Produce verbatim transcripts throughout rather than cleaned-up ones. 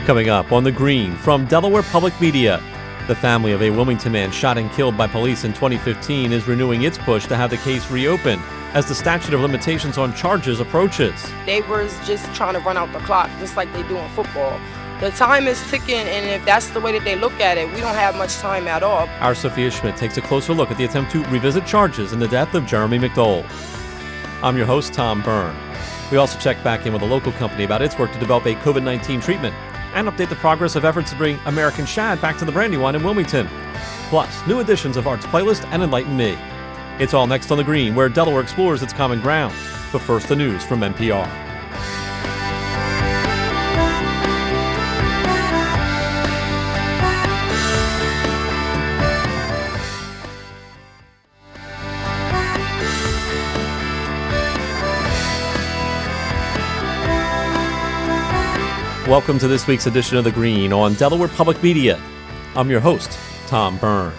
Coming up on The Green from Delaware Public Media. The family of a Wilmington man shot and killed by police in twenty fifteen is renewing its push to have the case reopened as the statute of limitations on charges approaches. They were just trying to run out the clock, just like they do in football. The time is ticking, and if that's the way that they look at it, we don't have much time at all. Our Sophia Schmidt takes a closer look at the attempt to revisit charges in the death of Jeremy McDowell. I'm your host, Tom Byrne. We also check back in with a local company about its work to develop a covid nineteen treatment and update the progress of efforts to bring American Shad back to the Brandywine in Wilmington. Plus, new editions of Art's Playlist and Enlighten Me. It's all next on The Green, where Delaware explores its common ground. But first, the news from N P R. Welcome to this week's edition of The Green on Delaware Public Media. I'm your host, Tom Byrne.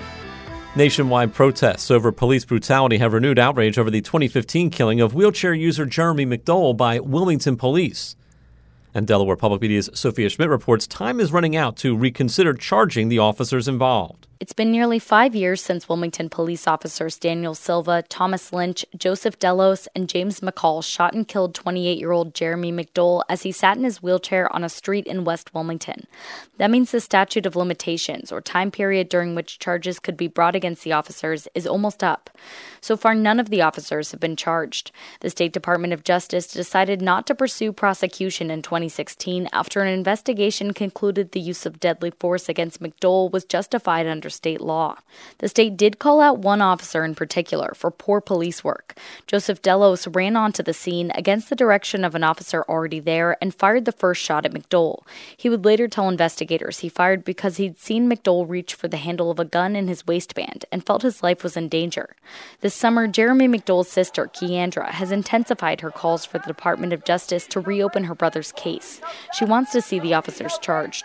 Nationwide protests over police brutality have renewed outrage over the twenty fifteen killing of wheelchair user Jeremy McDowell by Wilmington police. And Delaware Public Media's Sophia Schmidt reports time is running out to reconsider charging the officers involved. It's been nearly five years since Wilmington police officers Daniel Silva, Thomas Lynch, Joseph Delos, and James McCall shot and killed twenty-eight-year-old Jeremy McDowell as he sat in his wheelchair on a street in West Wilmington. That means the statute of limitations, or time period during which charges could be brought against the officers, is almost up. So far, none of the officers have been charged. The State Department of Justice decided not to pursue prosecution in twenty sixteen after an investigation concluded the use of deadly force against McDowell was justified under state law. The state did call out one officer in particular for poor police work. Joseph Delos ran onto the scene against the direction of an officer already there and fired the first shot at McDowell. He would later tell investigators he fired because he'd seen McDowell reach for the handle of a gun in his waistband and felt his life was in danger. This summer, Jeremy McDowell's sister, Keandra, has intensified her calls for the Department of Justice to reopen her brother's case. She wants to see the officers charged.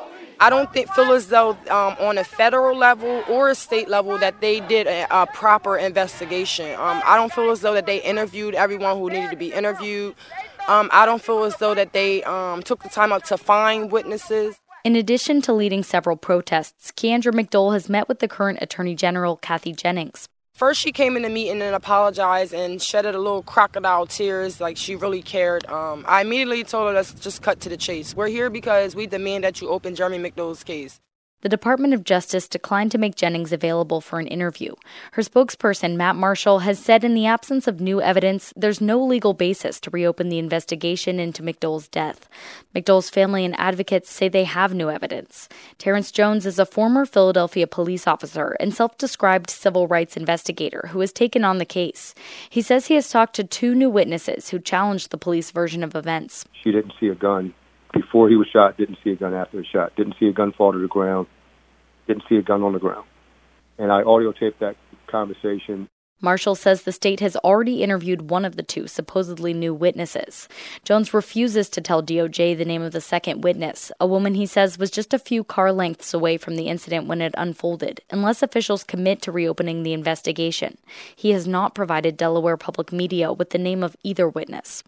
I don't think, feel as though um, on a federal level or a state level that they did a, a proper investigation. Um, I don't feel as though that they interviewed everyone who needed to be interviewed. Um, I don't feel as though that they um, took the time out to find witnesses. In addition to leading several protests, Keandra McDowell has met with the current Attorney General, Kathy Jennings. First, she came in the meeting and apologized and shedded a little crocodile tears like she really cared. Um, I immediately told her, let's just cut to the chase. We're here because we demand that you open Jeremy McDowell's case. The Department of Justice declined to make Jennings available for an interview. Her spokesperson, Matt Marshall, has said in the absence of new evidence, there's no legal basis to reopen the investigation into McDowell's death. McDowell's family and advocates say they have new evidence. Terrence Jones is a former Philadelphia police officer and self-described civil rights investigator who has taken on the case. He says he has talked to two new witnesses who challenged the police version of events. She didn't see a gun before he was shot, didn't see a gun after the shot, didn't see a gun fall to the ground, didn't see a gun on the ground. And I audio taped that conversation. Marshall says the state has already interviewed one of the two supposedly new witnesses. Jones refuses to tell D O J the name of the second witness, a woman he says was just a few car lengths away from the incident when it unfolded, unless officials commit to reopening the investigation. He has not provided Delaware Public Media with the name of either witness.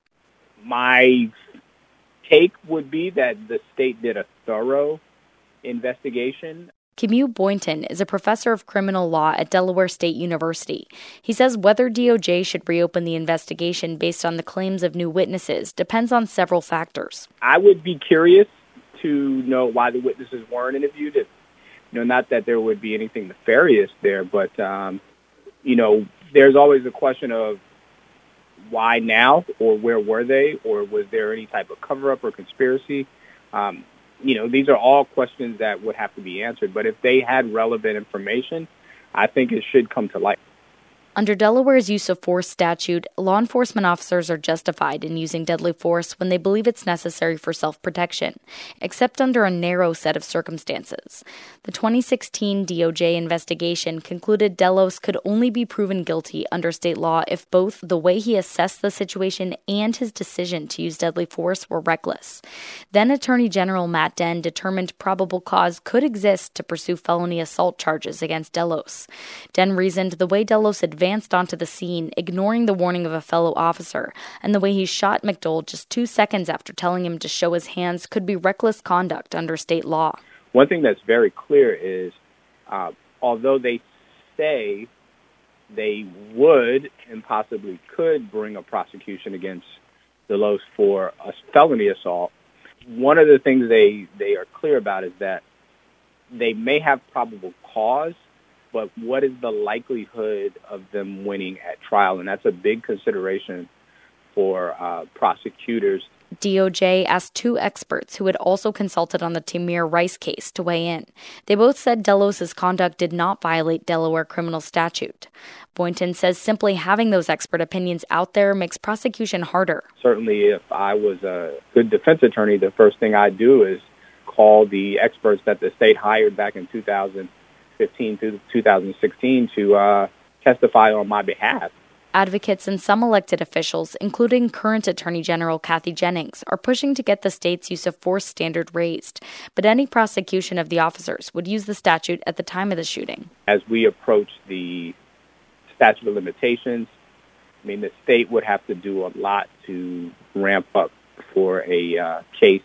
My take would be that the state did a thorough investigation. Camus Boynton is a professor of criminal law at Delaware State University. He says whether D O J should reopen the investigation based on the claims of new witnesses depends on several factors. I would be curious to know why the witnesses weren't interviewed. If, you know, not that there would be anything nefarious there, but, um, you know, there's always a question of why now, or where were they, or was there any type of cover-up or conspiracy? Um, you know, these are all questions that would have to be answered. But if they had relevant information, I think it should come to light. Under Delaware's use of force statute, law enforcement officers are justified in using deadly force when they believe it's necessary for self-protection, except under a narrow set of circumstances. The twenty sixteen D O J investigation concluded Delos could only be proven guilty under state law if both the way he assessed the situation and his decision to use deadly force were reckless. Then Attorney General Matt Dehn determined probable cause could exist to pursue felony assault charges against Delos. Dehn reasoned the way Delos advanced advanced onto the scene, ignoring the warning of a fellow officer, and the way he shot McDole just two seconds after telling him to show his hands could be reckless conduct under state law. One thing that's very clear is, uh, although they say they would and possibly could bring a prosecution against Delos for a felony assault, one of the things they, they are clear about is that they may have probable cause, but what is the likelihood of them winning at trial? And that's a big consideration for uh, prosecutors. D O J asked two experts who had also consulted on the Tamir Rice case to weigh in. They both said Delos' conduct did not violate Delaware criminal statute. Boynton says simply having those expert opinions out there makes prosecution harder. Certainly, if I was a good defense attorney, the first thing I'd do is call the experts that the state hired back in two thousand fifteen through two thousand sixteen to uh, testify on my behalf. Advocates and some elected officials, including current Attorney General Kathy Jennings, are pushing to get the state's use of force standard raised. But any prosecution of the officers would use the statute at the time of the shooting. As we approach the statute of limitations, I mean, the state would have to do a lot to ramp up for a uh, case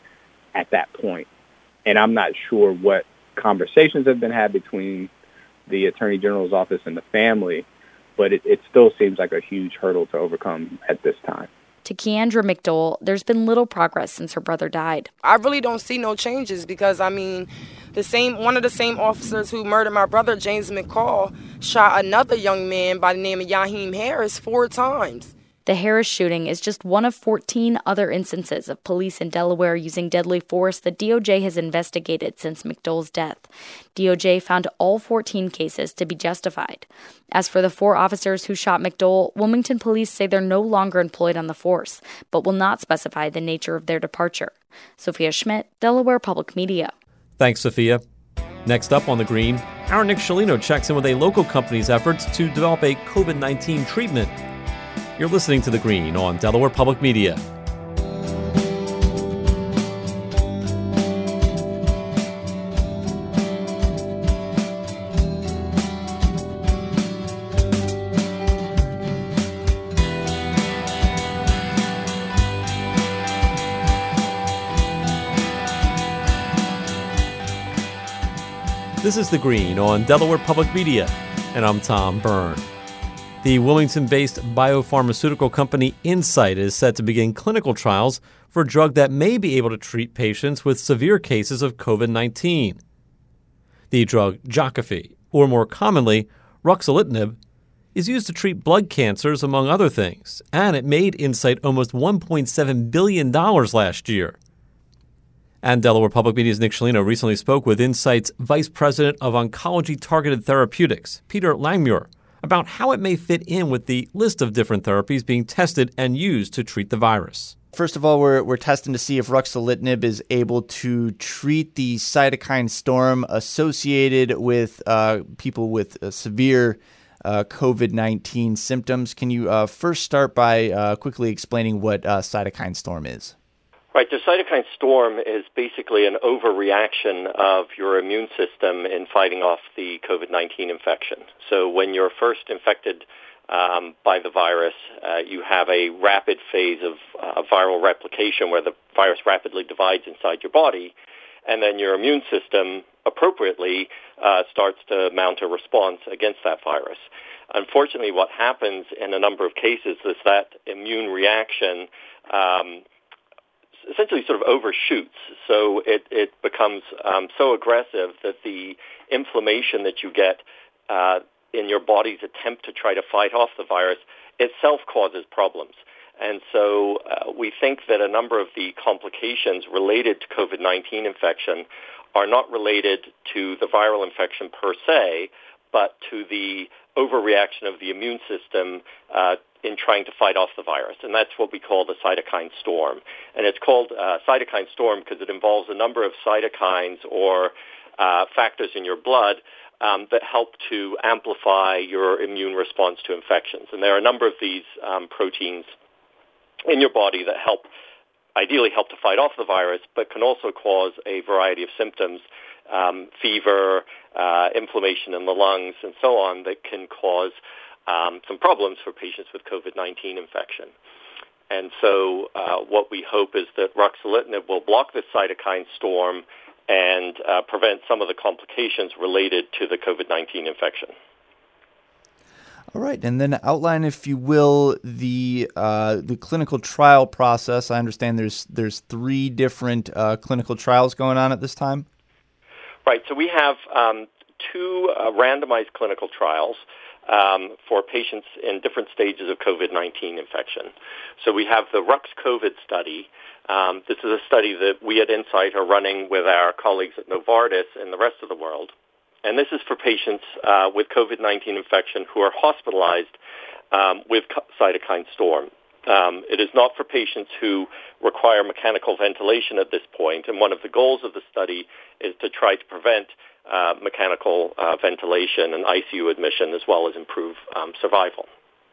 at that point. And I'm not sure what conversations have been had between the Attorney General's office and the family, but it, it still seems like a huge hurdle to overcome at this time. To Keandra McDole, there's been little progress since her brother died. I really don't see no changes because, I mean, the same one of the same officers who murdered my brother, James McCall, shot another young man by the name of Yaheem Harris four times. The Harris shooting is just one of fourteen other instances of police in Delaware using deadly force that D O J has investigated since McDole's death. D O J found all fourteen cases to be justified. As for the four officers who shot McDole, Wilmington police say they're no longer employed on the force, but will not specify the nature of their departure. Sophia Schmidt, Delaware Public Media. Thanks, Sophia. Next up on The Green, our Nick Scialino checks in with a local company's efforts to develop a COVID nineteen treatment. You're listening to The Green on Delaware Public Media. This is The Green on Delaware Public Media, and I'm Tom Byrne. The Wilmington-based biopharmaceutical company Incyte is set to begin clinical trials for a drug that may be able to treat patients with severe cases of COVID nineteen. The drug Jakafi, or more commonly, ruxolitinib, is used to treat blood cancers, among other things, and it made Incyte almost one point seven billion dollars last year. And Delaware Public Media's Nick Scialino recently spoke with Incyte's Vice President of Oncology Targeted Therapeutics, Peter Langmuir, about how it may fit in with the list of different therapies being tested and used to treat the virus. First of all, we're we're testing to see if ruxolitinib is able to treat the cytokine storm associated with uh, people with uh, severe uh, COVID nineteen symptoms. Can you uh, first start by uh, quickly explaining what uh, cytokine storm is? Right. The cytokine storm is basically an overreaction of your immune system in fighting off the COVID nineteen infection. So when you're first infected um, by the virus, uh, you have a rapid phase of uh, viral replication where the virus rapidly divides inside your body, and then your immune system appropriately uh, starts to mount a response against that virus. Unfortunately, what happens in a number of cases is that immune reaction um, essentially sort of overshoots. So it, it becomes um, so aggressive that the inflammation that you get uh, in your body's attempt to try to fight off the virus itself causes problems. And so uh, we think that a number of the complications related to COVID nineteen infection are not related to the viral infection per se, but to the overreaction of the immune system uh, in trying to fight off the virus. And that's what we call the cytokine storm. And it's called uh, cytokine storm because it involves a number of cytokines or uh, factors in your blood um, that help to amplify your immune response to infections. And there are a number of these um, proteins in your body that help, ideally help to fight off the virus, but can also cause a variety of symptoms, um, fever, uh, inflammation in the lungs, and so on, that can cause um, some problems for patients with COVID nineteen infection. And so uh, what we hope is that ruxolitinib will block this cytokine storm and uh, prevent some of the complications related to the COVID nineteen infection. All right, and then outline, if you will, the uh, the clinical trial process. I understand there's there's three different uh, clinical trials going on at this time. Right. So we have um, two uh, randomized clinical trials um, for patients in different stages of COVID nineteen infection. So we have the RUX-COVID study. Um, this is a study that we at Incyte are running with our colleagues at Novartis and the rest of the world. And this is for patients uh, with COVID nineteen infection who are hospitalized um, with cytokine storm. Um, it is not for patients who require mechanical ventilation at this point, and one of the goals of the study is to try to prevent uh, mechanical uh, ventilation and I C U admission, as well as improve um, survival.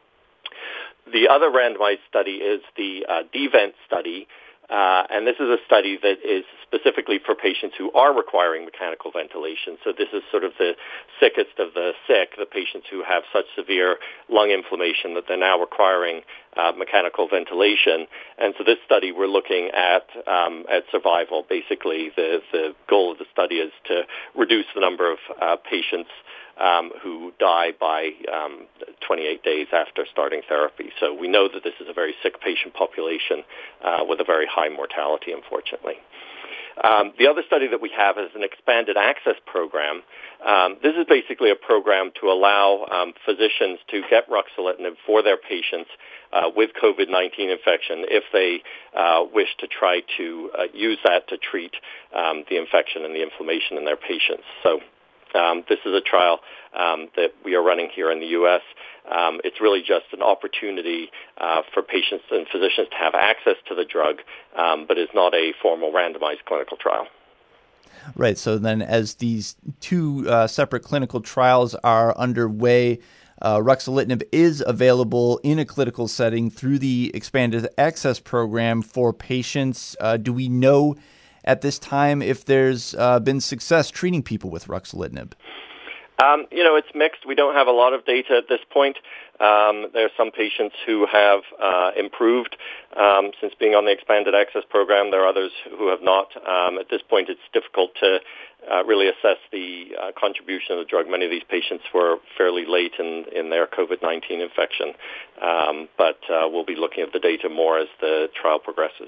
The other randomized study is the uh, DVENT study, Uh, and this is a study that is specifically for patients who are requiring mechanical ventilation. So this is sort of the sickest of the sick, the patients who have such severe lung inflammation that they're now requiring uh, mechanical ventilation. And so this study, we're looking at um, at survival. Basically, the, the goal of the study is to reduce the number of uh, patients Um, who die by um, twenty-eight days after starting therapy. So we know that this is a very sick patient population uh, with a very high mortality, unfortunately. Um, the other study that we have is an expanded access program. Um, this is basically a program to allow um, physicians to get ruxolitinib for their patients uh, with COVID nineteen infection if they uh, wish to try to uh, use that to treat um, the infection and the inflammation in their patients. So Um, this is a trial um, that we are running here in the U S. Um, it's really just an opportunity uh, for patients and physicians to have access to the drug, um, but is not a formal randomized clinical trial. Right. So then as these two uh, separate clinical trials are underway, uh, ruxolitinib is available in a clinical setting through the expanded access program for patients. Uh, do we know at this time if there's uh, been success treating people with ruxolitinib? Um, you know, it's mixed. We don't have a lot of data at this point. Um, there are some patients who have uh, improved um, since being on the expanded access program. There are others who have not. Um, at this point, it's difficult to uh, really assess the uh, contribution of the drug. Many of these patients were fairly late in, in their COVID nineteen infection. Um, but uh, we'll be looking at the data more as the trial progresses.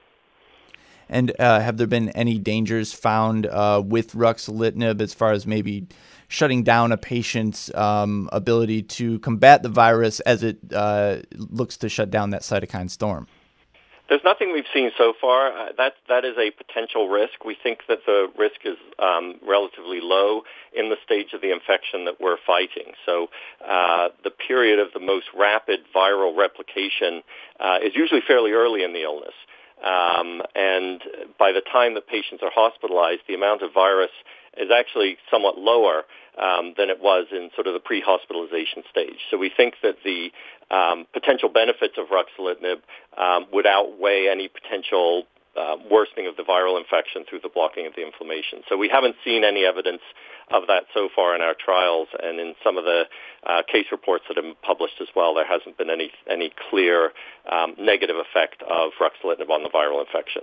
And uh, have there been any dangers found uh, with ruxolitinib as far as maybe shutting down a patient's um, ability to combat the virus as it uh, looks to shut down that cytokine storm? There's nothing we've seen so far. Uh, that that is a potential risk. We think that the risk is um, relatively low in the stage of the infection that we're fighting. So uh, the period of the most rapid viral replication uh, is usually fairly early in the illness. Um, and by the time that patients are hospitalized, the amount of virus is actually somewhat lower um, than it was in sort of the pre-hospitalization stage. So we think that the um, potential benefits of ruxolitinib um, would outweigh any potential uh, worsening of the viral infection through the blocking of the inflammation. So we haven't seen any evidence of that so far in our trials, and in some of the uh, case reports that have been published as well, there hasn't been any any clear um, negative effect of ruxolitinib on the viral infection.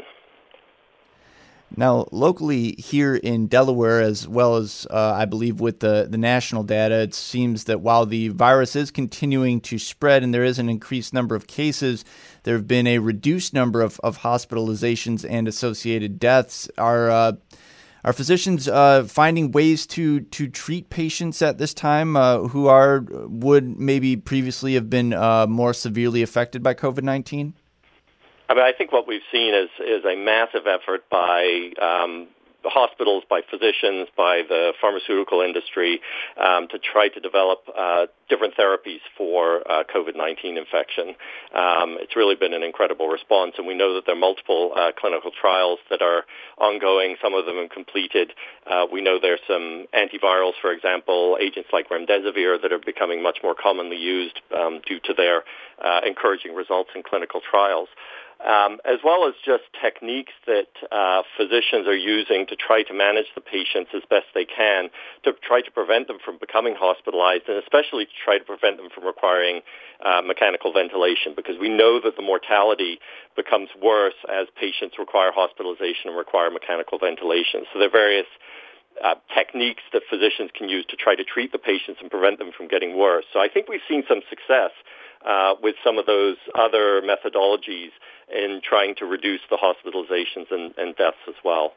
Now, locally here in Delaware, as well as uh, I believe with the, the national data, it seems that while the virus is continuing to spread and there is an increased number of cases, there have been a reduced number of, of hospitalizations and associated deaths. Are uh, Are physicians uh, finding ways to to treat patients at this time uh, who are would maybe previously have been uh, more severely affected by COVID nineteen? I mean, I think what we've seen is is a massive effort by um, hospitals, by physicians, by the pharmaceutical industry um, to try to develop uh, different therapies for uh, COVID nineteen infection. Um, it's really been an incredible response, and we know that there are multiple uh, clinical trials that are ongoing. Some of them have completed. Uh, we know there's some antivirals, for example, agents like remdesivir that are becoming much more commonly used um, due to their uh, encouraging results in clinical trials. um, as well as just techniques that uh, physicians are using to try to manage the patients as best they can, to try to prevent them from becoming hospitalized, and especially to try to prevent them from requiring uh, mechanical ventilation, because we know that the mortality becomes worse as patients require hospitalization and require mechanical ventilation. So there are various uh, techniques that physicians can use to try to treat the patients and prevent them from getting worse. So I think we've seen some success uh, with some of those other methodologies in trying to reduce the hospitalizations and, and deaths as well.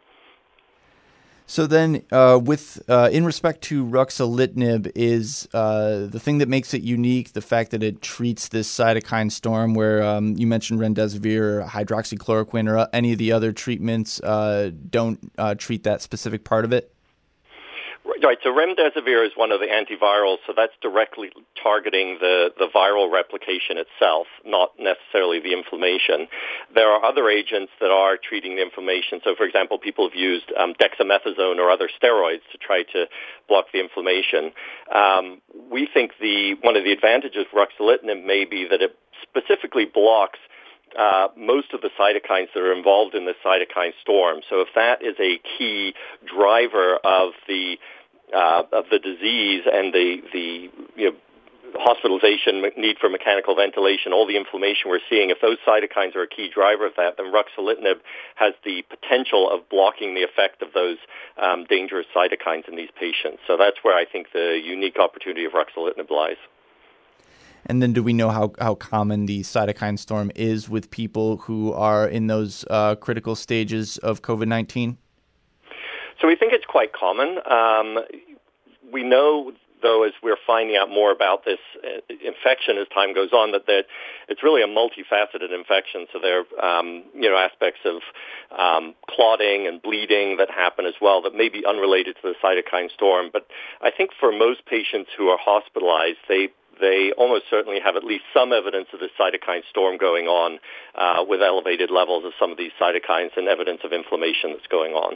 So then, uh, with uh, in respect to ruxolitinib, is uh, the thing that makes it unique the fact that it treats this cytokine storm, where um, you mentioned remdesivir, or hydroxychloroquine, or any of the other treatments uh, don't uh, treat that specific part of it? Right, so remdesivir is one of the antivirals, so that's directly targeting the, the viral replication itself, not necessarily the inflammation. There are other agents that are treating the inflammation. So, for example, people have used um, dexamethasone or other steroids to try to block the inflammation. Um, we think the one of the advantages of ruxolitinib may be that it specifically blocks Uh, most of the cytokines that are involved in the cytokine storm. So if that is a key driver of the uh, of the disease and the the you know, hospitalization, need for mechanical ventilation, all the inflammation we're seeing, if those cytokines are a key driver of that, then ruxolitinib has the potential of blocking the effect of those um, dangerous cytokines in these patients. So that's where I think the unique opportunity of ruxolitinib lies. And then do we know how, how common the cytokine storm is with people who are in those uh, critical stages of COVID nineteen? So we think it's quite common. Um, we know, though, as we're finding out more about this infection as time goes on, that, that it's really a multifaceted infection. So there are um, you know, aspects of um, clotting and bleeding that happen as well that may be unrelated to the cytokine storm. But I think for most patients who are hospitalized, they they almost certainly have at least some evidence of the cytokine storm going on uh, with elevated levels of some of these cytokines and evidence of inflammation that's going on.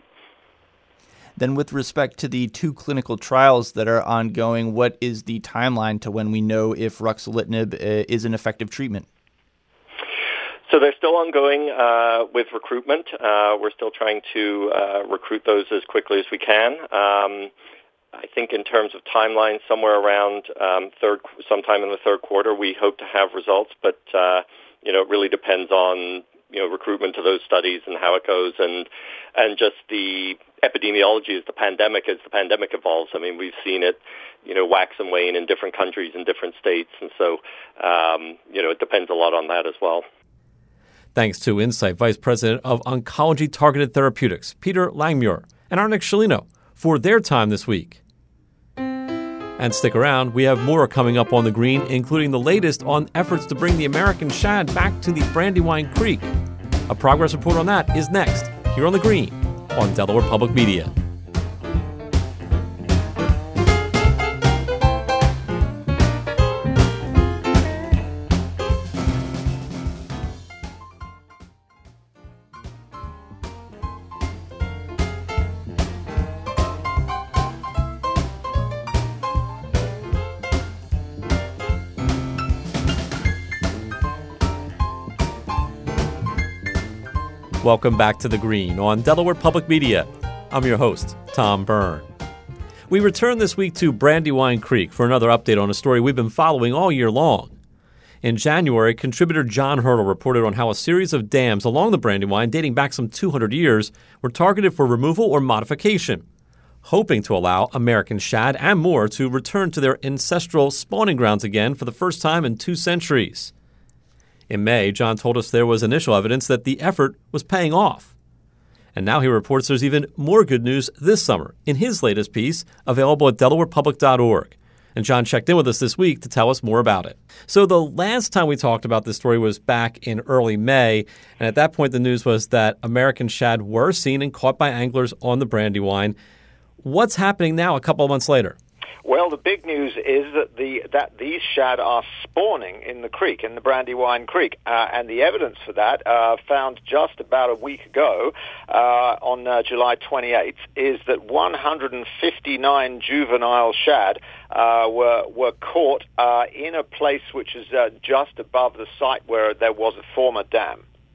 Then with respect to the two clinical trials that are ongoing, what is the timeline to when we know if ruxolitinib uh, is an effective treatment? So they're still ongoing uh, with recruitment. Uh, we're still trying to uh, recruit those as quickly as we can. Um, I think in terms of timeline, somewhere around um, third, sometime in the third quarter, we hope to have results. But uh, you know, it really depends on you know recruitment to those studies and how it goes, and and just the epidemiology as the pandemic as the pandemic evolves. I mean, we've seen it, you know, wax and wane in different countries and different states, and so um, you know, it depends a lot on that as well. Thanks to Incyte Vice President of Oncology Targeted Therapeutics, Peter Langmuir, and Arnik Shalino for their time this week. And stick around, we have more coming up on The Green, including the latest on efforts to bring the American shad back to the Brandywine Creek. A progress report on that is next, here on The Green, on Delaware Public Media. Welcome back to The Green on Delaware Public Media. I'm your host, Tom Byrne. We return this week to Brandywine Creek for another update on a story we've been following all year long. In January, contributor John Hurdle reported on how a series of dams along the Brandywine dating back some two hundred years were targeted for removal or modification, hoping to allow American shad and more to return to their ancestral spawning grounds again for the first time in two centuries. In May, John told us there was initial evidence that the effort was paying off. And now he reports there's even more good news this summer in his latest piece, available at delaware public dot org. And John checked in with us this week to tell us more about it. So the last time we talked about this story was back in early May, and at that point the news was that American shad were seen and caught by anglers on the Brandywine. What's happening now a couple of months later? Well, the big news is that the that these shad are spawning in the creek, in the Brandywine Creek, uh, and the evidence for that, uh, found just about a week ago, uh, on uh, July twenty-eighth, is that one hundred fifty-nine juvenile shad uh, were were caught uh, in a place which is uh, just above the site where there was a former dam.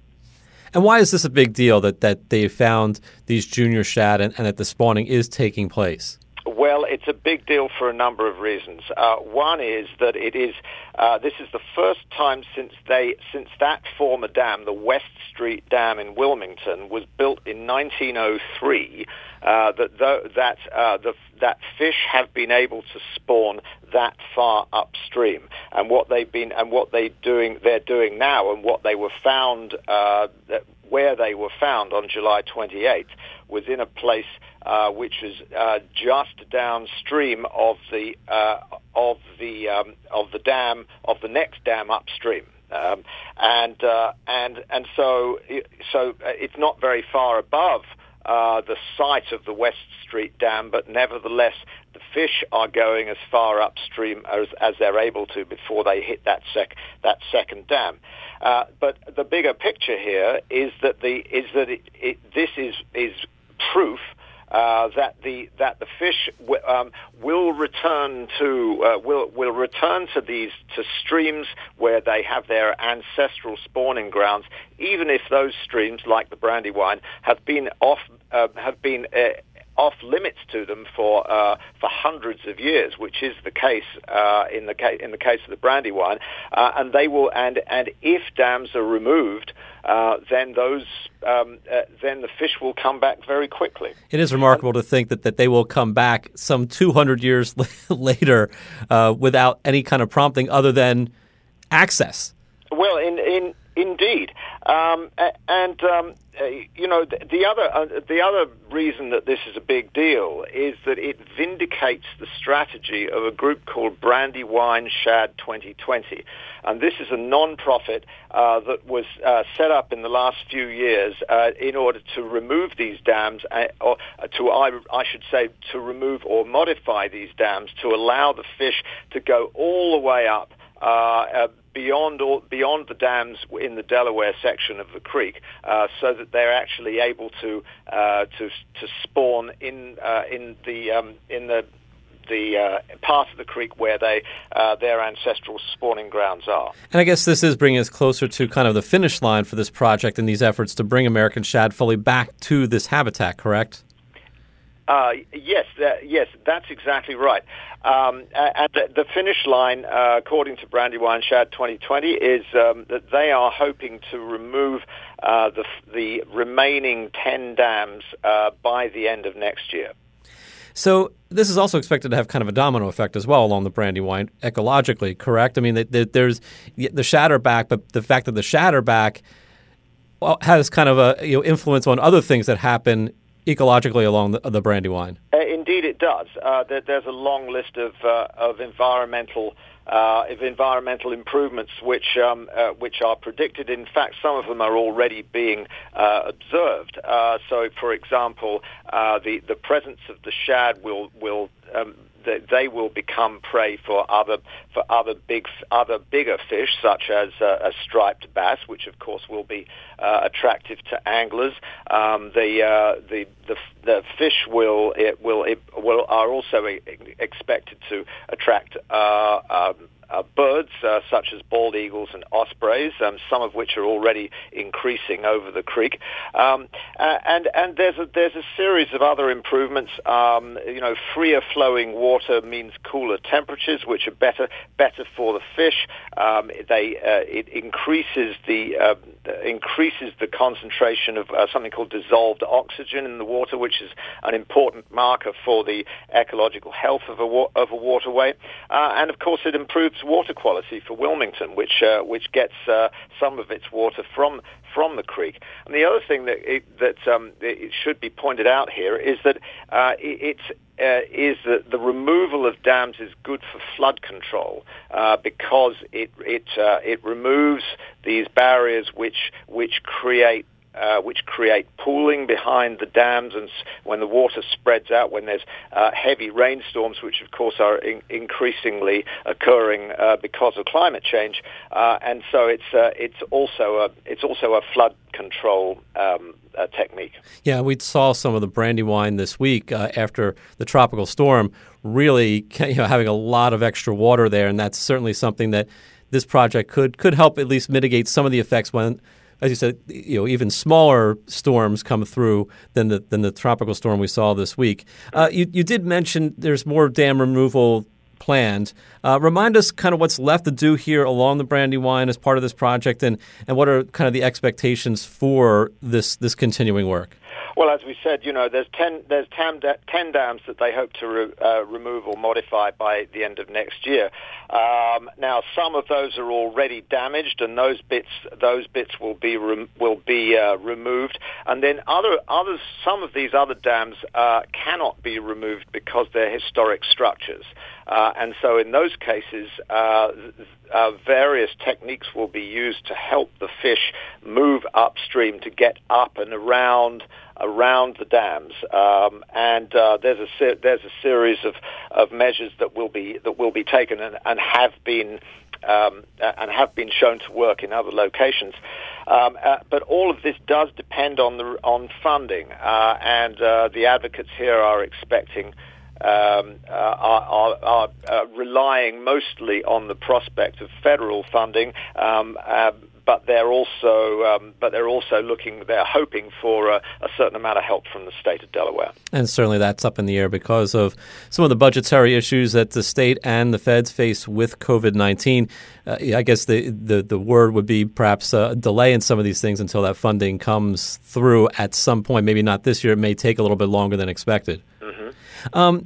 And why is this a big deal that, that they found these junior shad and, and that the spawning is taking place? Well, it's a big deal for a number of reasons. Uh, one is that it is uh, this is the first time since they since that former dam, the West Street Dam in Wilmington, was built in nineteen oh three, uh, that the, that uh, the, that fish have been able to spawn that far upstream. And what they've been and what they doing they're doing now, and what they were found uh, where they were found on July twenty-eighth was in a place uh, which is uh, just downstream of the uh, of the um, of the dam of the next dam upstream, um, and uh, and and so so it's not very far above uh, the site of the West Street Dam, but nevertheless the fish are going as far upstream as, as they're able to before they hit that sec that second dam. Uh, but the bigger picture here is that the is that it, it, this is is proof uh, that the that the fish w- um, will return to uh, will will return to these to streams where they have their ancestral spawning grounds, even if those streams, like the Brandywine, have been off uh, have been uh, off limits to them for uh, for hundreds of years, which is the case uh, in the case in the case of the Brandywine, uh, and they will and and if dams are removed, uh, then those um, uh, then the fish will come back very quickly. It is remarkable to think that, that they will come back some two hundred years later uh, without any kind of prompting other than access. Well, in in indeed, um, and. Um, Uh, you know, the, the other uh, the other reason that this is a big deal is that it vindicates the strategy of a group called Brandywine Shad twenty twenty, and this is a non-profit uh, that was uh, set up in the last few years uh, in order to remove these dams, uh, or uh, to I, I should say to remove or modify these dams to allow the fish to go all the way up Uh, uh, beyond all, beyond the dams in the Delaware section of the creek, uh, so that they're actually able to uh, to to spawn in uh, in the um, in the the uh, part of the creek where they uh, their ancestral spawning grounds are. And I guess this is bringing us closer to kind of the finish line for this project and these efforts to bring American shad fully back to this habitat. Correct? Uh, yes, uh, yes, that's exactly right. Um, and the, the finish line, uh, according to Brandywine Shad twenty twenty, is um, that they are hoping to remove uh, the, the remaining ten dams uh, by the end of next year. So this is also expected to have kind of a domino effect as well along the Brandywine ecologically, correct? I mean, there's the shad are back, but the fact that the shad are back has kind of a you know influence on other things that happen ecologically along the, the Brandywine. Uh, indeed, it does. Uh, there, there's a long list of uh, of environmental uh, of environmental improvements which um, uh, which are predicted. In fact, some of them are already being uh, observed. Uh, so, for example, uh, the the presence of the shad will will um, they will become prey for other for other big other bigger fish, such as uh, a striped bass, which of course will be uh, attractive to anglers. Um, the, uh, the the the fish will it will it will are also expected to attract uh, um, Uh, birds uh, such as bald eagles and ospreys, um, some of which are already increasing over the creek, um, uh, and and there's a there's a series of other improvements. Um, you know, freer flowing water means cooler temperatures, which are better better for the fish. Um, they uh, it increases the uh, increases the concentration of uh, something called dissolved oxygen in the water, which is an important marker for the ecological health of a wa- of a waterway, uh, and of course it improves water quality for Wilmington, which uh, which gets uh, some of its water from from the creek. And the other thing that it, that um, it should be pointed out here is that uh, it, it's uh, is that the removal of dams is good for flood control uh, because it it uh, it removes these barriers which which create. Uh, which create pooling behind the dams, and when the water spreads out, when there's uh, heavy rainstorms, which of course are in- increasingly occurring uh, because of climate change, uh, and so it's uh, it's also a it's also a flood control um, uh, technique. Yeah, we saw some of the Brandywine this week uh, after the tropical storm, really you know, having a lot of extra water there, and that's certainly something that this project could could help at least mitigate some of the effects when. as you said, you know, even smaller storms come through than the than the tropical storm we saw this week. Uh, you you did mention there's more dam removal planned. Uh, remind us kind of what's left to do here along the Brandywine as part of this project, and, and what are kind of the expectations for this this continuing work? Well, as we said, you know, there's ten there's ten, ten dams that they hope to re, uh, remove or modify by the end of next year. Um, now, some of those are already damaged, and those bits those bits will be re, will be uh, removed. And then other others, some of these other dams uh, cannot be removed because they're historic structures. Uh, and so, in those cases, uh, uh, various techniques will be used to help the fish move upstream to get up and around. around the dams, um, and uh, there's a ser- there's a series of, of measures that will be that will be taken and, and have been um, and have been shown to work in other locations. Um, uh, but all of this does depend on the on funding, uh, and uh, the advocates here are expecting. Um, uh, are, are, are uh, relying mostly on the prospect of federal funding, um, uh, but they're also um, but they're also looking they're hoping for a, a certain amount of help from the state of Delaware. And certainly that's up in the air because of some of the budgetary issues that the state and the feds face with COVID nineteen. Uh, I guess the, the the word would be perhaps a delay in some of these things until that funding comes through at some point. Maybe not this year. It may take a little bit longer than expected. Um,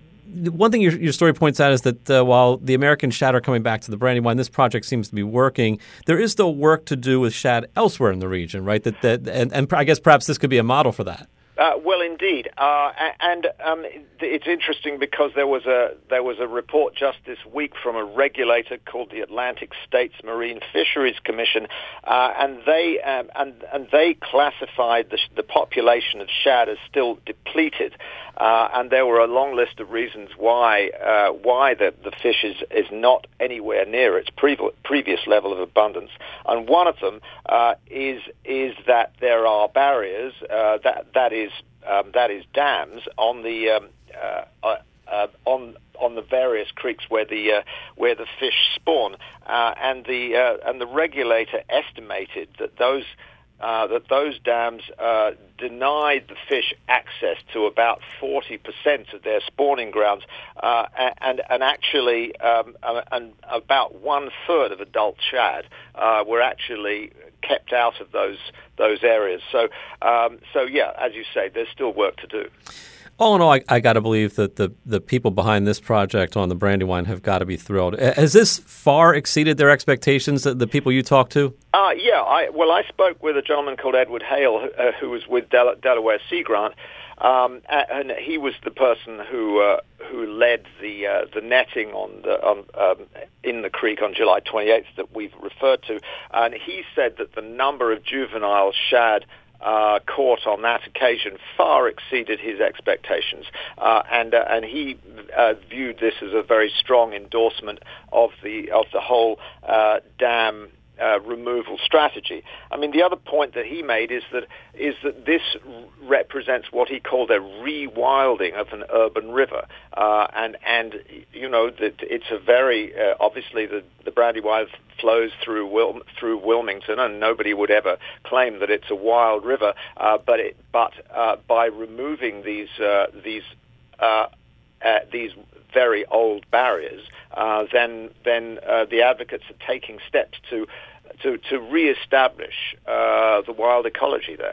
one thing your, your story points out is that uh, while the American shad are coming back to the Brandywine, this project seems to be working. There is still work to do with shad elsewhere in the region, right? That, that and, and I guess perhaps this could be a model for that. Uh, well, indeed, uh, and um, it's interesting because there was a there was a report just this week from a regulator called the Atlantic States Marine Fisheries Commission, uh, and they um, and and they classified the, the population of shad as still depleted, uh, and there were a long list of reasons why uh, why the the fish is, is not anywhere near its pre- previous level of abundance, and one of them uh, is is that there are barriers uh, that that is. Um, that is dams on the um, uh, uh, uh, on on the various creeks where the uh, where the fish spawn, uh, and the uh, and the regulator estimated that those uh, that those dams uh, denied the fish access to about forty percent of their spawning grounds, uh, and and actually um, and about one third of adult shad uh, were actually kept out of those those areas. So, um, so yeah, as you say, there's still work to do. All in all, I, I got to believe that the, the people behind this project on the Brandywine have got to be thrilled. Has this far exceeded their expectations, the people you talked to? Uh, yeah, I, well, I spoke with a gentleman called Edward Hale, uh, who was with Del- Delaware Sea Grant, um, and he was the person who uh, who led the uh, the netting on the on, um, in the creek on July twenty-eighth that we've referred to, and he said that the number of juvenile shad Uh, caught on that occasion far exceeded his expectations, uh, and uh, and he uh, viewed this as a very strong endorsement of the of the whole uh, dam uh, removal strategy. I mean, the other point that he made is that is that this represents what he called a rewilding of an urban river, uh, and and you know that it's a very uh, obviously the the Brandywine flows through Wil- through Wilmington, and nobody would ever claim that it's a wild river. Uh, but it, but uh, by removing these uh, these uh, uh, these very old barriers, uh, then then uh, the advocates are taking steps to to to reestablish uh, the wild ecology there.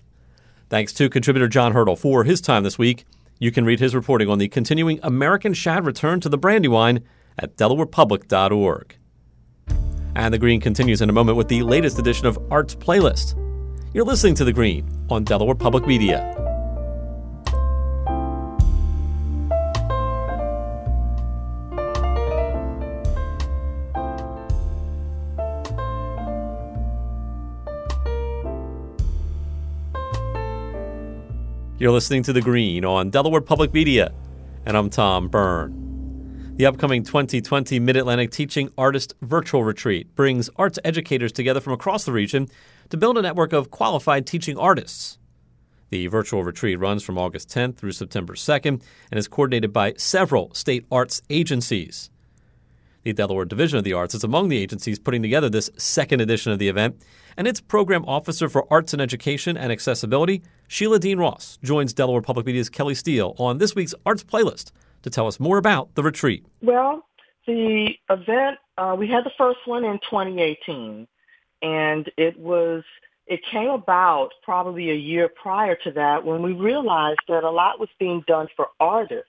Thanks to contributor John Hurdle for his time this week. You can read his reporting on the continuing American shad return to the Brandywine at delaware public dot org. And The Green continues in a moment with the latest edition of Arts Playlist. You're listening to The Green on Delaware Public Media. You're listening to The Green on Delaware Public Media, and I'm Tom Byrne. The upcoming twenty twenty Mid-Atlantic Teaching Artist Virtual Retreat brings arts educators together from across the region to build a network of qualified teaching artists. The virtual retreat runs from August tenth through September second and is coordinated by several state arts agencies. The Delaware Division of the Arts is among the agencies putting together this second edition of the event, and its Program Officer for Arts and Education and Accessibility, Sheila Dean Ross, joins Delaware Public Media's Kelly Steele on this week's Arts Playlist to tell us more about the retreat. Well, the event, uh, we had the first one in twenty eighteen, and it was it came about probably a year prior to that when we realized that a lot was being done for artists,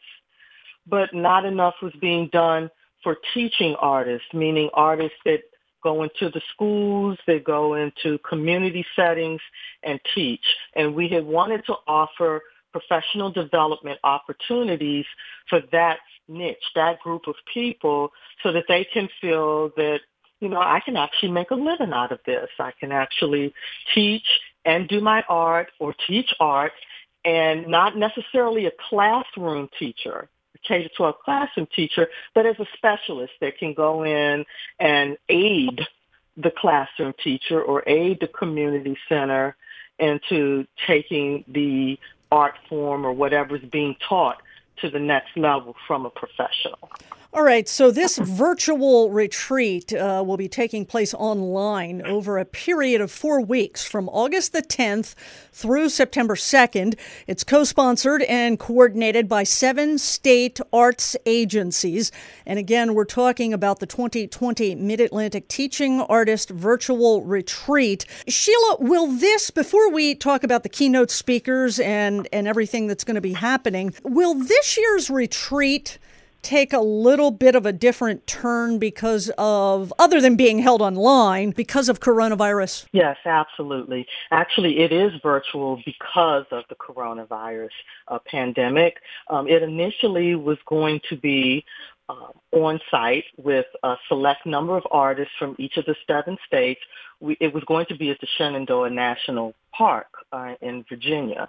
but not enough was being done for teaching artists, meaning artists that go into the schools, they go into community settings and teach. And we had wanted to offer professional development opportunities for that niche, that group of people, so that they can feel that, you know, I can actually make a living out of this. I can actually teach and do my art or teach art, and not necessarily a classroom teacher, cater to a classroom teacher, but as a specialist that can go in and aid the classroom teacher or aid the community center into taking the art form or whatever's being taught to the next level from a professional. All right, so this virtual retreat uh, will be taking place online over a period of four weeks from August the tenth through September second. It's co-sponsored and coordinated by seven state arts agencies. And again, we're talking about the twenty twenty Mid-Atlantic Teaching Artist Virtual Retreat. Sheila, will this, before we talk about the keynote speakers and, and everything that's going to be happening, will this year's retreat take a little bit of a different turn because of, other than being held online, because of coronavirus? Yes, absolutely. Actually, it is virtual because of the coronavirus uh, pandemic. Um, it initially was going to be uh, on site with a select number of artists from each of the seven states. We, it was going to be at the Shenandoah National Park uh, in Virginia.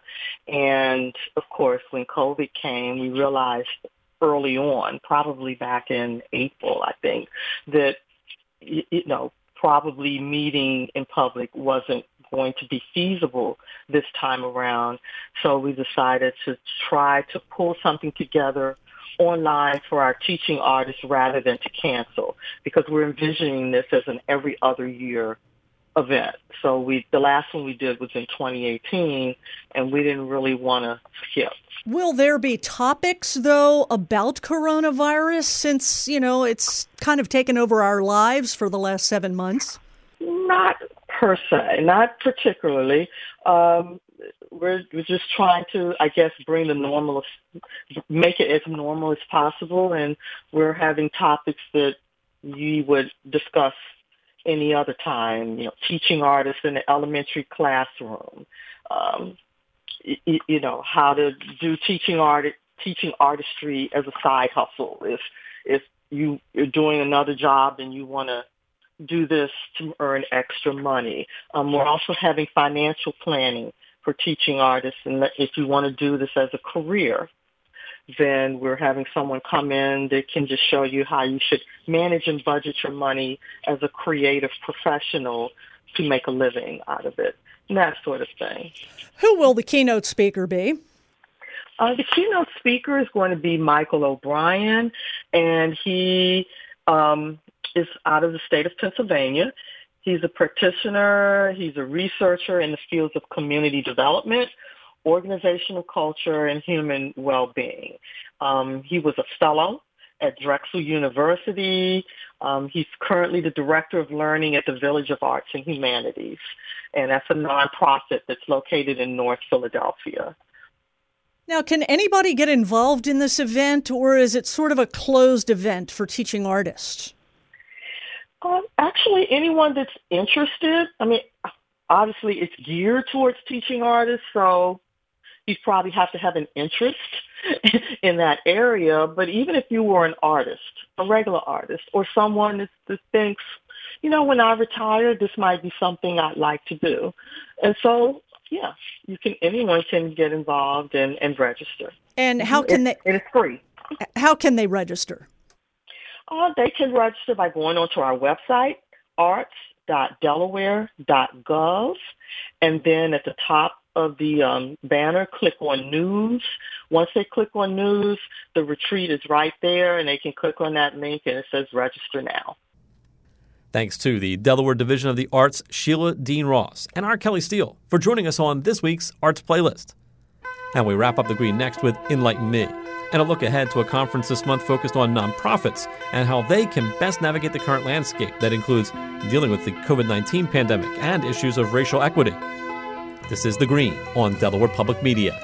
And, of course, when COVID came, we realized early on, probably back in April, I think, that, you know, probably meeting in public wasn't going to be feasible this time around. So we decided to try to pull something together online for our teaching artists rather than to cancel, because we're envisioning this as an every other year event. So we, the last one we did was in twenty eighteen, and we didn't really want to skip. Will there be topics, though, about coronavirus since, you know, it's kind of taken over our lives for the last seven months? Not per se, not particularly. Um, we're, we're just trying to, I guess, bring the normal, make it as normal as possible, and we're having topics that you would discuss any other time, you know, teaching artists in the elementary classroom, um, you, you know, how to do teaching art, teaching artistry as a side hustle. If if you, you're doing another job and you want to do this to earn extra money. Um, we're also having financial planning for teaching artists, and if you want to do this as a career, then we're having someone come in that can just show you how you should manage and budget your money as a creative professional to make a living out of it, and that sort of thing. Who will the keynote speaker be? Uh, the keynote speaker is going to be Michael O'Brien, and he um, is out of the state of Pennsylvania. He's a practitioner. He's a researcher in the fields of community development, organizational culture, and human well-being. Um, he was a fellow at Drexel University. Um, he's currently the director of learning at the Village of Arts and Humanities, and that's a nonprofit that's located in North Philadelphia. Now, can anybody get involved in this event, or is it sort of a closed event for teaching artists? Um, actually, anyone that's interested. I mean, obviously, it's geared towards teaching artists, so you probably have to have an interest in that area. But even if you were an artist, a regular artist, or someone that, that thinks, you know, when I retire, this might be something I'd like to do. And so, yeah, you can. Anyone can get involved and, and register. And how can it, they? It's free. How can they register? Uh, they can register by going onto our website, arts dot delaware dot gov, and then at the top of the um, banner, click on news. Once they click on news, the retreat is right there, and they can click on that link, and it says register now. Thanks to the Delaware Division of the Arts, Sheila Dean Ross, and our Kelly Steele for joining us on this week's Arts Playlist. And we wrap up the Green next with Enlighten Me, and a look ahead to a conference this month focused on nonprofits and how they can best navigate the current landscape that includes dealing with the covid nineteen pandemic and issues of racial equity. This is The Green on Delaware Public Media.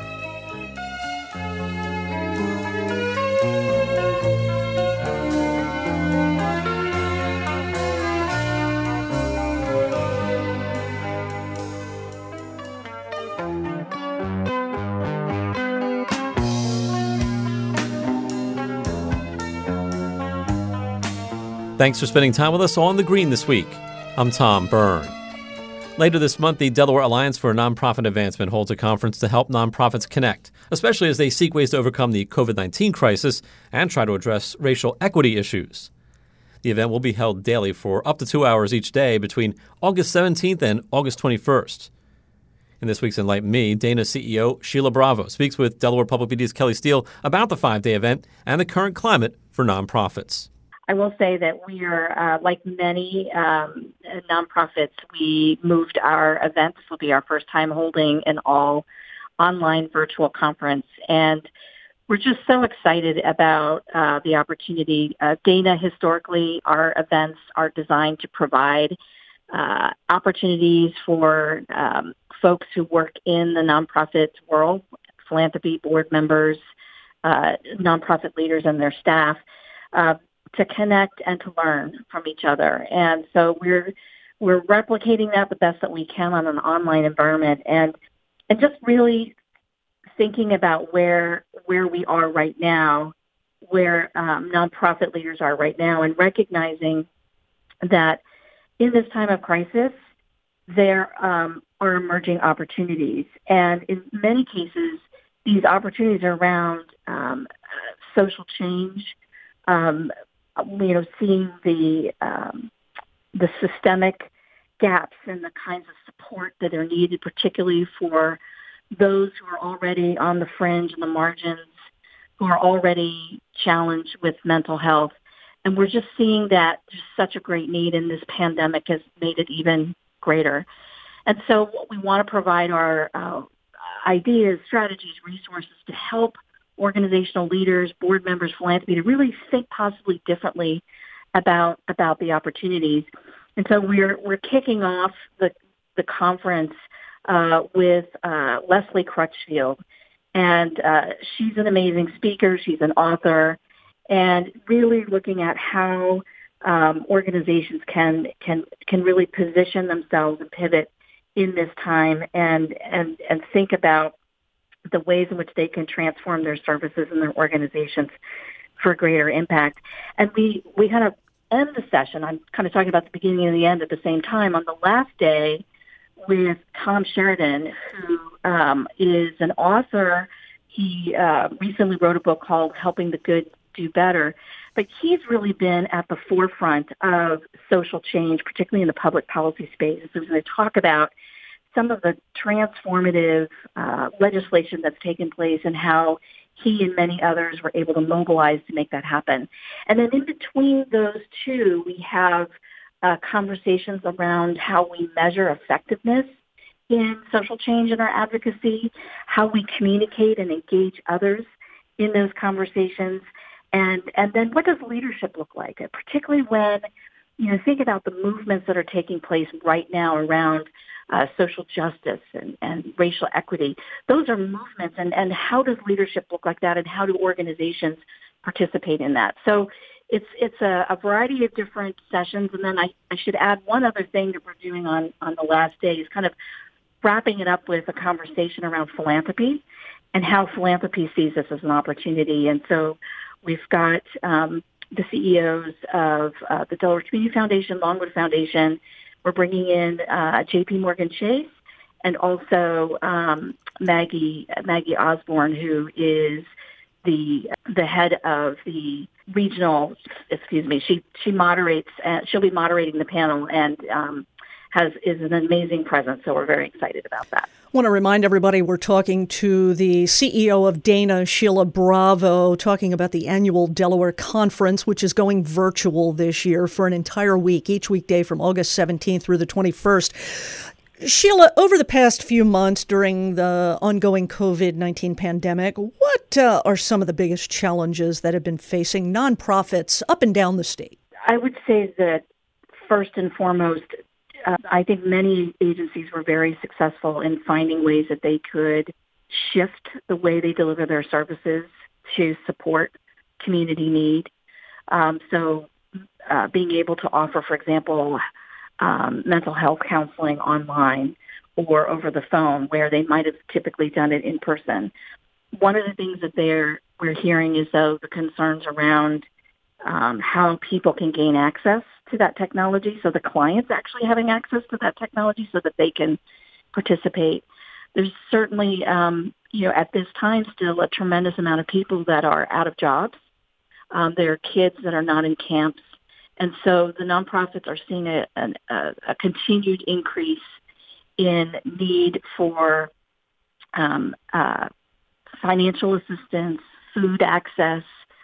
Thanks for spending time with us on The Green this week. I'm Tom Byrne. Later this month, the Delaware Alliance for Nonprofit Advancement holds a conference to help nonprofits connect, especially as they seek ways to overcome the covid nineteen crisis and try to address racial equity issues. The event will be held daily for up to two hours each day between August seventeenth and August twenty-first. In this week's Enlighten Me, Dana C E O Sheila Bravo speaks with Delaware Public Media's Kelly Steele about the five-day event and the current climate for nonprofits. I will say that we are, uh, like many um, nonprofits, we moved our event. This will be our first time holding an all online virtual conference. And we're just so excited about uh, the opportunity. Uh, Dana, historically, our events are designed to provide uh, opportunities for um, folks who work in the nonprofit world, philanthropy board members, uh, nonprofit leaders and their staff, uh, to connect and to learn from each other. And so we're we're replicating that the best that we can on an online environment, and and just really thinking about where where we are right now, where um, nonprofit leaders are right now, and recognizing that in this time of crisis, there um, are emerging opportunities. And in many cases, these opportunities are around um, social change, um, you know, seeing the um, the systemic gaps in the kinds of support that are needed, particularly for those who are already on the fringe and the margins, who are already challenged with mental health. And we're just seeing that there's such a great need, and this pandemic has made it even greater. And so what we want to provide are uh, ideas, strategies, resources to help organizational leaders, board members, philanthropy to really think possibly differently about about the opportunities. And so we're we're kicking off the the conference uh, with uh, Leslie Crutchfield, and uh, she's an amazing speaker. She's an author, and really looking at how um, organizations can can can really position themselves and pivot in this time, and and and think about the ways in which they can transform their services and their organizations for greater impact. And we, we kind of end the session, I'm kind of talking about the beginning and the end at the same time, on the last day with Tom Sheridan, who um, is an author. He uh, recently wrote a book called Helping the Good Do Better. But he's really been at the forefront of social change, particularly in the public policy space. So we're going to talk about some of the transformative uh, legislation that's taken place and how he and many others were able to mobilize to make that happen. And then in between those two, we have uh, conversations around how we measure effectiveness in social change and our advocacy, how we communicate and engage others in those conversations, and, and then what does leadership look like, particularly when, you know, think about the movements that are taking place right now around Uh, social justice and, and racial equity. Those are movements, and, and how does leadership look like that, and how do organizations participate in that? So it's it's a, a variety of different sessions, and then I, I should add one other thing that we're doing on, on the last day is kind of wrapping it up with a conversation around philanthropy and how philanthropy sees this as an opportunity. And so we've got um, the C E Os of uh, the Delaware Community Foundation, Longwood Foundation. We're bringing in uh, J P Morgan Chase, and also um, Maggie Maggie Osborne, who is the the head of the regional. Excuse me. She she moderates. Uh, she'll be moderating the panel, and um, has is an amazing presence. So we're very excited about that. I want to remind everybody we're talking to the C E O of Dana, Sheila Bravo, talking about the annual Delaware Conference, which is going virtual this year for an entire week, each weekday from August seventeenth through the twenty-first. Sheila, over the past few months during the ongoing COVID nineteen pandemic, what uh, are some of the biggest challenges that have been facing nonprofits up and down the state? I would say that first and foremost, uh, I think many agencies were very successful in finding ways that they could shift the way they deliver their services to support community need. Um, so uh, being able to offer, for example, Um, mental health counseling online or over the phone where they might have typically done it in person. One of the things that they're we're hearing is though the concerns around um, how people can gain access to that technology, so the clients actually having access to that technology so that they can participate. There's certainly, um, you know, at this time still a tremendous amount of people that are out of jobs. Um, there are kids that are not in camps. And so the nonprofits are seeing a, a, a continued increase in need for um, uh, financial assistance, food access,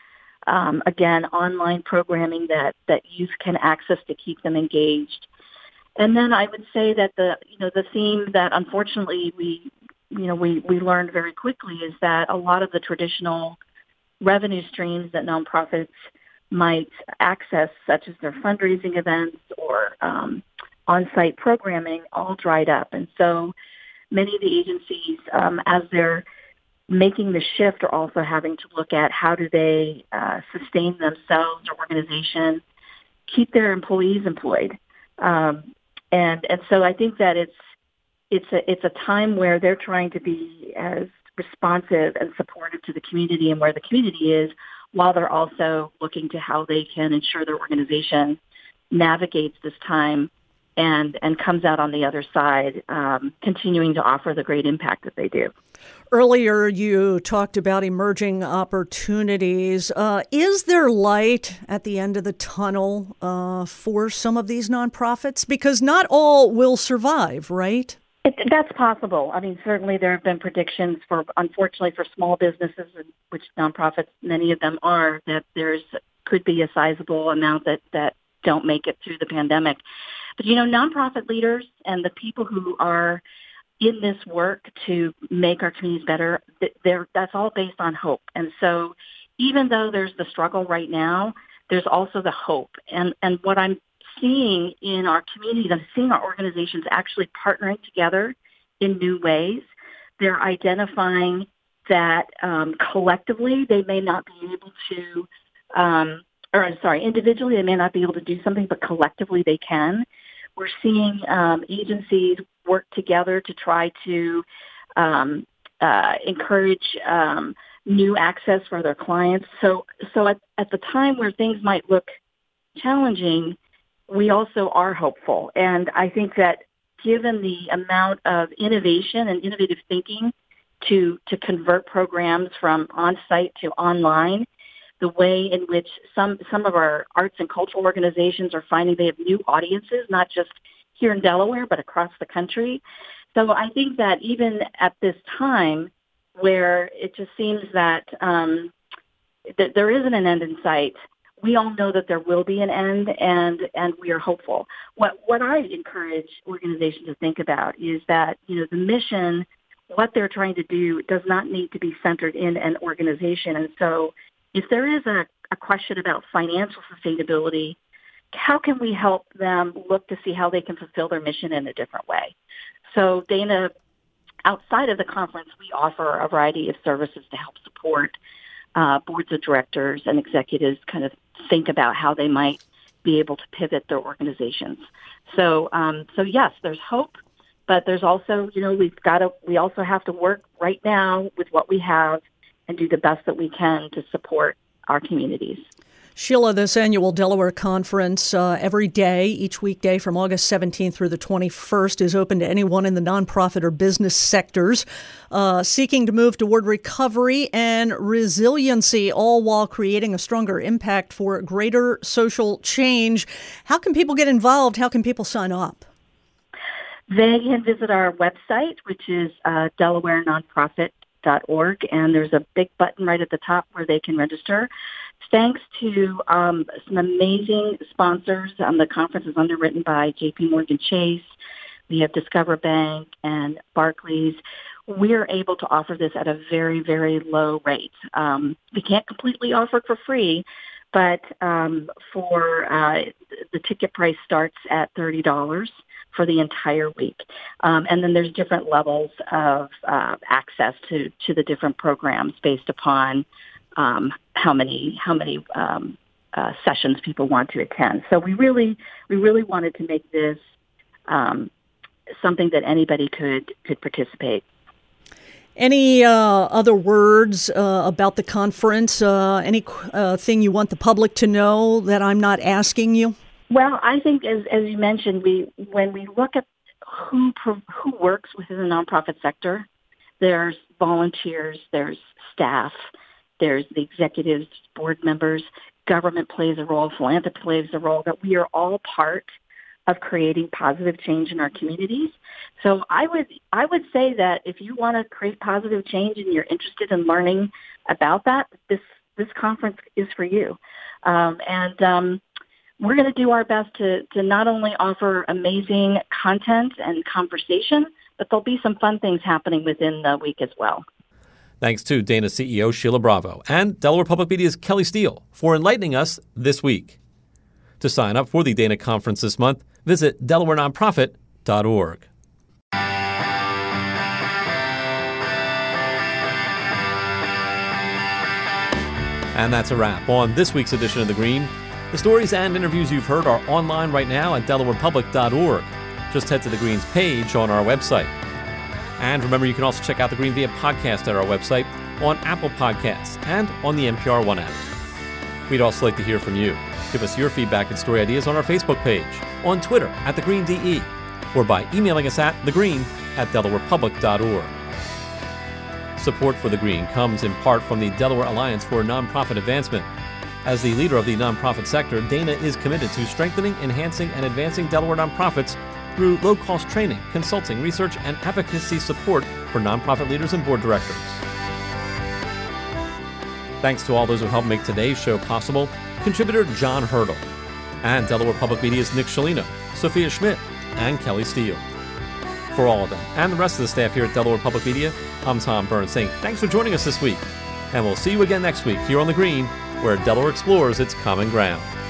um, again, online programming that, that youth can access to keep them engaged. And then I would say that the you know the theme that unfortunately we you know we, we learned very quickly is that a lot of the traditional revenue streams that nonprofits might access, such as their fundraising events or um, on-site programming, all dried up. And so many of the agencies, um, as they're making the shift, are also having to look at how do they uh, sustain themselves, their organization, keep their employees employed. Um, and and so I think that it's it's a it's a time where they're trying to be as responsive and supportive to the community and where the community is, while they're also looking to how they can ensure their organization navigates this time and and comes out on the other side, um, continuing to offer the great impact that they do. Earlier, you talked about emerging opportunities. Uh, is there light at the end of the tunnel uh, for some of these nonprofits? Because not all will survive, right? It, that's possible. I mean, certainly there have been predictions for, unfortunately, for small businesses, which nonprofits, many of them are, that there's could be a sizable amount that, that don't make it through the pandemic. But, you know, nonprofit leaders and the people who are in this work to make our communities better, they're, that's all based on hope. And so even though there's the struggle right now, there's also the hope. And, and what I'm seeing in our communities, I'm seeing our organizations actually partnering together in new ways. They're identifying that um, collectively they may not be able to, um, or I'm sorry, individually they may not be able to do something, but collectively they can. We're seeing um, agencies work together to try to um, uh, encourage um, new access for their clients. So, so at, at the time where things might look challenging, we also are hopeful. And I think that given the amount of innovation and innovative thinking to, to convert programs from on-site to online, the way in which some, some of our arts and cultural organizations are finding they have new audiences, not just here in Delaware, but across the country. So I think that even at this time where it just seems that, um, that there isn't an end in sight, we all know that there will be an end, and, and we are hopeful. What what I encourage organizations to think about is that, you know, the mission, what they're trying to do, does not need to be centered in an organization. And so if there is a, a question about financial sustainability, how can we help them look to see how they can fulfill their mission in a different way? So Dana, outside of the conference, we offer a variety of services to help support uh, boards of directors and executives kind of think about how they might be able to pivot their organizations. So, um, so yes, there's hope, but there's also, you know, we've got to, we also have to work right now with what we have and do the best that we can to support our communities. Sheila, this annual Delaware Conference, uh, every day, each weekday from August seventeenth through the twenty-first, is open to anyone in the nonprofit or business sectors uh, seeking to move toward recovery and resiliency, all while creating a stronger impact for greater social change. How can people get involved? How can people sign up? They can visit our website, which is uh, delaware nonprofit dot org, and there's a big button right at the top where they can register. Thanks to um, some amazing sponsors. Um, the conference is underwritten by J P Morgan Chase. We have Discover Bank and Barclays. We're able to offer this at a very, very low rate. Um, we can't completely offer it for free, but um, for uh, the ticket price starts at thirty dollars for the entire week. Um, and then there's different levels of uh, access to, to the different programs based upon um, how many how many um, uh, sessions people want to attend. So we really we really wanted to make this um, something that anybody could could participate. Any uh, other words uh, about the conference? Uh, any uh, thing you want the public to know that I'm not asking you? Well, I think, as as you mentioned, we when we look at who who works within the nonprofit sector, there's volunteers, there's staff, there's the executives, board members, government plays a role, philanthropy plays a role, that we are all part of creating positive change in our communities. So I would I would say that if you want to create positive change and you're interested in learning about that, this this conference is for you. Um, and um, we're going to do our best to, to not only offer amazing content and conversation, but there'll be some fun things happening within the week as well. Thanks to Dana C E O Sheila Bravo and Delaware Public Media's Kelly Steele for enlightening us this week. To sign up for the Dana Conference this month, visit delaware nonprofit dot org. And that's a wrap on this week's edition of The Green. The stories and interviews you've heard are online right now at delaware public dot org. Just head to The Green's page on our website. And remember, you can also check out The Green via podcast at our website, on Apple Podcasts, and on the N P R One app. We'd also like to hear from you. Give us your feedback and story ideas on our Facebook page, on Twitter at The Green D E, or by emailing us at thegreen at delaware public dot org. Support for The Green comes in part from the Delaware Alliance for Nonprofit Advancement. As the leader of the nonprofit sector, Dana is committed to strengthening, enhancing, and advancing Delaware nonprofits through low-cost training, consulting, research, and advocacy support for nonprofit leaders and board directors. Thanks to all those who helped make today's show possible: contributor John Hurdle, and Delaware Public Media's Nick Scialino, Sophia Schmidt, and Kelly Steele. For all of them and the rest of the staff here at Delaware Public Media, I'm Tom Burns saying thanks for joining us this week, and we'll see you again next week here on The Green, where Delaware explores its common ground.